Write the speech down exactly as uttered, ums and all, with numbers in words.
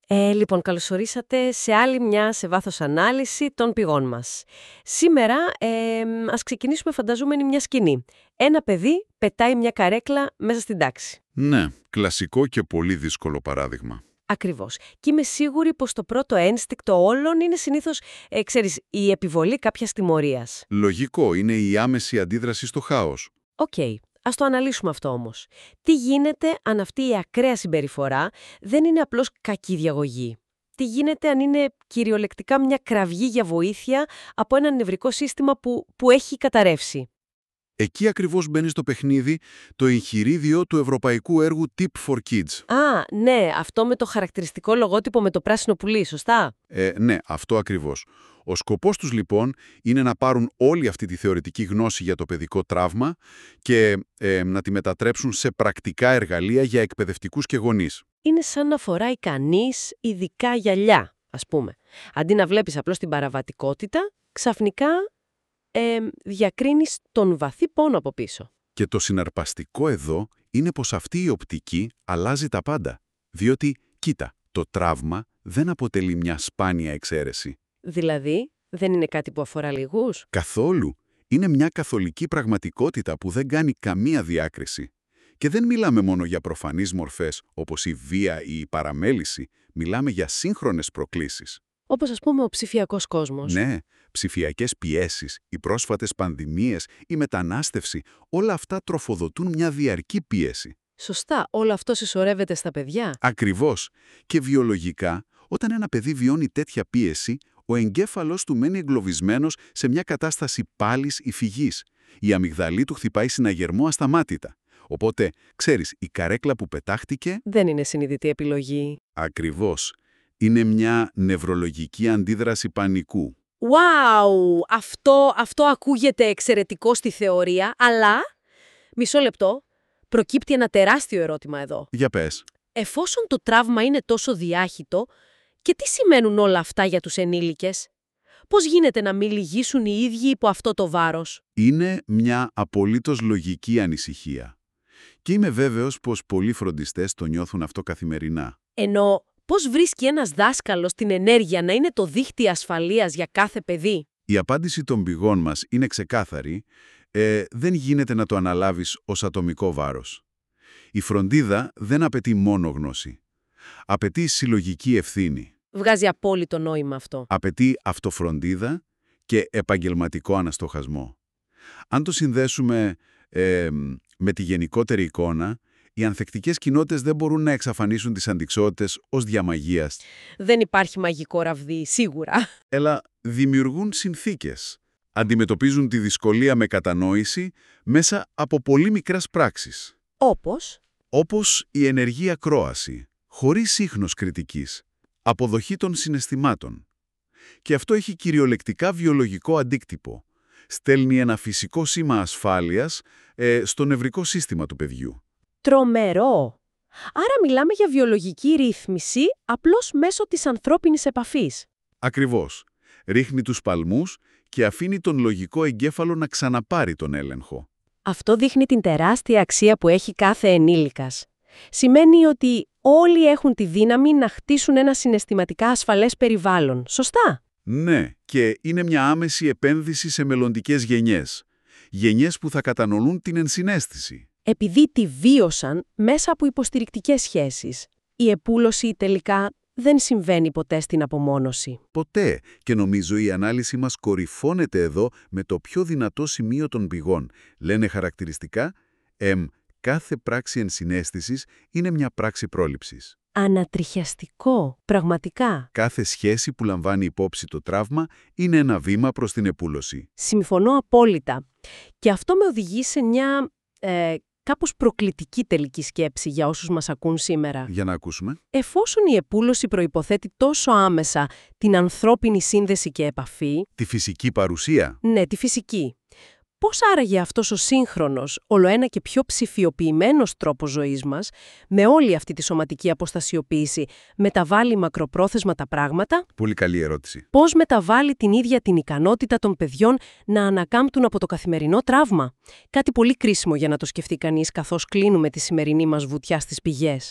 Ε, λοιπόν, καλωσορίσατε σε άλλη μια σε βάθος ανάλυση των πηγών μας. Σήμερα ε, ας ξεκινήσουμε φανταζόμενη μια σκηνή. Ένα παιδί πετάει μια καρέκλα μέσα στην τάξη. Ναι, κλασικό και πολύ δύσκολο παράδειγμα. Ακριβώς. Και είμαι σίγουρη πως το πρώτο ένστικτο όλων είναι συνήθως, ε, ξέρεις, η επιβολή κάποιας τιμωρίας. Λογικό, είναι η άμεση αντίδραση στο χάος. Οκ. Okay. Ας το αναλύσουμε αυτό όμως. Τι γίνεται αν αυτή η ακραία συμπεριφορά δεν είναι απλώς κακή διαγωγή? Τι γίνεται αν είναι κυριολεκτικά μια κραυγή για βοήθεια από ένα νευρικό σύστημα που, που έχει καταρρεύσει? Εκεί ακριβώς μπαίνει στο παιχνίδι το εγχειρίδιο του ευρωπαϊκού έργου Tip for Kids. Α, ναι, αυτό με το χαρακτηριστικό λογότυπο με το πράσινο πουλί, σωστά? Ε, ναι, αυτό ακριβώς. Ο σκοπός τους λοιπόν είναι να πάρουν όλη αυτή τη θεωρητική γνώση για το παιδικό τραύμα και ε, να τη μετατρέψουν σε πρακτικά εργαλεία για εκπαιδευτικούς και γονείς. Είναι σαν να φοράει κανείς ειδικά γυαλιά, ας πούμε. Αντί να βλέπεις απλώς την παραβατικότητα, ξαφνικά ε, διακρίνεις τον βαθύ πόνο από πίσω. Και το συναρπαστικό εδώ είναι πως αυτή η οπτική αλλάζει τα πάντα. Διότι, κοίτα, το τραύμα δεν αποτελεί μια σπάνια εξαίρεση. Δηλαδή, δεν είναι κάτι που αφορά λίγους? Καθόλου. Είναι μια καθολική πραγματικότητα που δεν κάνει καμία διάκριση. Και δεν μιλάμε μόνο για προφανείς μορφές, όπως η βία ή η παραμέληση. Μιλάμε για σύγχρονες προκλήσεις. Όπως ας πούμε ο ψηφιακός κόσμος. Ναι, ψηφιακές πιέσεις, οι πρόσφατες πανδημίες, η μετανάστευση, όλα αυτά τροφοδοτούν μια διαρκή πίεση. Σωστά, όλο αυτό συσσωρεύεται στα παιδιά. Ακριβώς. Και βιολογικά, όταν ένα παιδί βιώνει τέτοια πίεση, ο εγκέφαλος του μένει εγκλωβισμένος σε μια κατάσταση πάλης ή φυγής. Η αμυγδαλή του χτυπάει συναγερμό ασταμάτητα. Οπότε, ξέρεις, η καρέκλα που πετάχτηκε... Δεν είναι συνειδητή επιλογή. Ακριβώς. Είναι μια νευρολογική αντίδραση πανικού. Wow! Αυτό, αυτό ακούγεται εξαιρετικό στη θεωρία, αλλά... Μισό λεπτό. Προκύπτει ένα τεράστιο ερώτημα εδώ. Για πες. Εφόσον το τραύμα είναι τόσο διάχυτο, και τι σημαίνουν όλα αυτά για τους ενήλικες? Πώς γίνεται να μην λυγίσουν οι ίδιοι υπό αυτό το βάρος? Είναι μια απολύτως λογική ανησυχία. Και είμαι βέβαιος πως πολλοί φροντιστές το νιώθουν αυτό καθημερινά. Ενώ πώς βρίσκει ένας δάσκαλος την ενέργεια να είναι το δίχτυ ασφαλείας για κάθε παιδί? Η απάντηση των πηγών μας είναι ξεκάθαρη. Ε, δεν γίνεται να το αναλάβεις ως ατομικό βάρος. Η φροντίδα δεν απαιτεί μόνο γνώση. Απαιτεί συλλογική ευθύνη. Βγάζει απόλυτο νόημα αυτό. Απαιτεί αυτοφροντίδα και επαγγελματικό αναστοχασμό. Αν το συνδέσουμε ε, με τη γενικότερη εικόνα, οι ανθεκτικές κοινότητες δεν μπορούν να εξαφανίσουν τις αντιξότητες ως διαμαγείας. Δεν υπάρχει μαγικό ραβδί, σίγουρα. Έλα, δημιουργούν συνθήκες. Αντιμετωπίζουν τη δυσκολία με κατανόηση μέσα από πολύ μικρές πράξεις. Όπως? Όπως η ενεργή ακρόαση, χωρίς ίχνος κριτικής, αποδοχή των συναισθημάτων. Και αυτό έχει κυριολεκτικά βιολογικό αντίκτυπο. Στέλνει ένα φυσικό σήμα ασφάλειας ε, στο νευρικό σύστημα του παιδιού. Τρομερό! Άρα μιλάμε για βιολογική ρύθμιση απλώς μέσω της ανθρώπινης επαφής. Ακριβώς. Ρίχνει τους παλμούς και αφήνει τον λογικό εγκέφαλο να ξαναπάρει τον έλεγχο. Αυτό δείχνει την τεράστια αξία που έχει κάθε ενήλικας. Σημαίνει ότι όλοι έχουν τη δύναμη να χτίσουν ένα συναισθηματικά ασφαλές περιβάλλον. Σωστά? Ναι, και είναι μια άμεση επένδυση σε μελλοντικές γενιές. Γενιές που θα κατανοούν την ενσυναίσθηση. Επειδή τη βίωσαν μέσα από υποστηρικτικές σχέσεις. Η επούλωση τελικά δεν συμβαίνει ποτέ στην απομόνωση. Ποτέ. Και νομίζω η ανάλυση μας κορυφώνεται εδώ με το πιο δυνατό σημείο των πηγών. Λένε χαρακτηριστικά, εμ, κάθε πράξη ενσυναίσθησης είναι μια πράξη πρόληψης. Ανατριχιαστικό, πραγματικά. Κάθε σχέση που λαμβάνει υπόψη το τραύμα είναι ένα βήμα προς την επούλωση. Συμφωνώ απόλυτα. Και αυτό με οδηγεί σε μια ε, κάπως προκλητική τελική σκέψη για όσους μας ακούν σήμερα. Για να ακούσουμε. Εφόσον η επούλωση προϋποθέτει τόσο άμεσα την ανθρώπινη σύνδεση και επαφή... Τη φυσική παρουσία. Ναι, τη φυσική. Πώς άραγε αυτός ο σύγχρονος, ολοένα και πιο ψηφιοποιημένος τρόπος ζωής μας, με όλη αυτή τη σωματική αποστασιοποίηση, μεταβάλλει μακροπρόθεσμα τα πράγματα? Πολύ καλή ερώτηση. Πώς μεταβάλλει την ίδια την ικανότητα των παιδιών να ανακάμπτουν από το καθημερινό τραύμα? Κάτι πολύ κρίσιμο για να το σκεφτεί κανείς καθώς κλείνουμε τη σημερινή μας βουτιά στις πηγές.